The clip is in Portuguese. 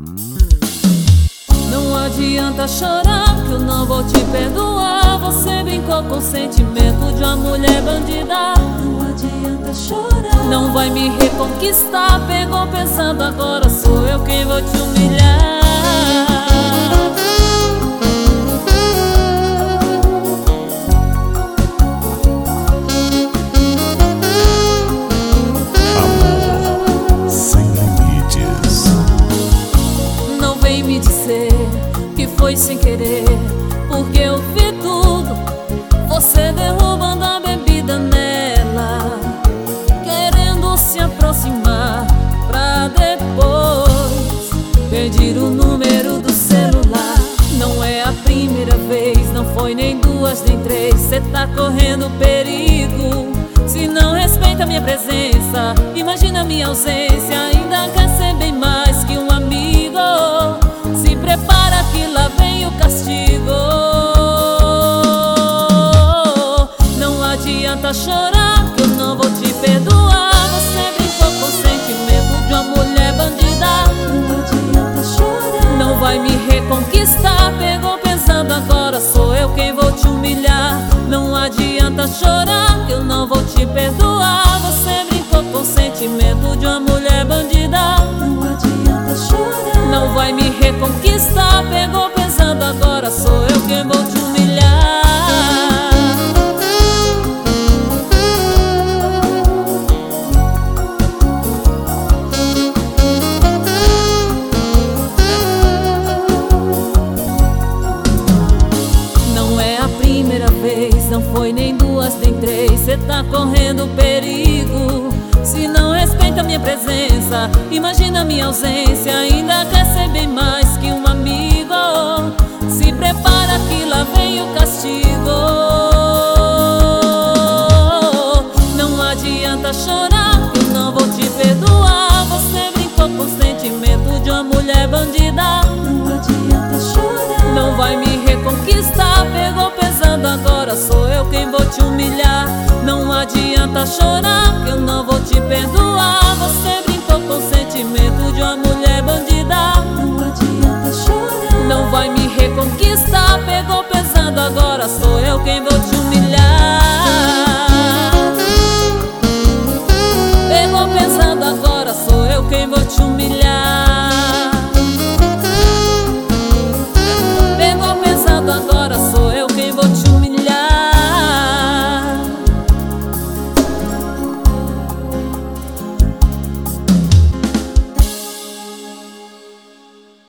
Não adianta chorar, que eu não vou te perdoar. Você brincou com o sentimento de uma mulher bandida. Não adianta chorar, não vai me reconquistar. Pegou pensando, agora sou eu quem vou te humilhar. Amor sem limites. Não vem me dizer que foi sem querer, porque eu vi tudo, você derrubando a bebida nela, querendo se aproximar pra depois pedir o número do celular. Não é a primeira vez, não foi nem duas nem três. Cê tá correndo perigo se não respeita minha presença. Imagina minha ausência, ainda quer ser bem mais que um amigo. Se prepara que lá vem o castigo. Não adianta chorar, que eu não vou te perdoar. Você brincou com o sentimento de uma mulher bandida. não adianta chorar, Não vai me reconquistar. Pegou pensando, agora sou eu quem vou te humilhar. Não adianta chorar, que eu não vou te perdoar. Você brincou com o sentimento de uma mulher bandida. não adianta chorar, Não vai me reconquistar. Pegou pensando, agora sou eu quem vou te humilhar. Não é a primeira vez, não foi nem duas nem três. Cê tá correndo perigo se não respeita minha presença. Imagina minha ausência, ainda quer ser bem mais que um amigo. Se prepara que lá vem o castigo. Não adianta chorar, que eu não vou te perdoar. Você brincou com o sentimento de uma mulher bandida. não adianta chorar, Não vai me reconquistar. Pegou pesando, agora sou eu quem vou te humilhar. Não adianta chorar, que eu não vou te perdoar. Você brincou com o sentimento de uma mulher bandida. não adianta chorar, Não vai me reconquistar. Pegou pesando, agora sou eu quem vou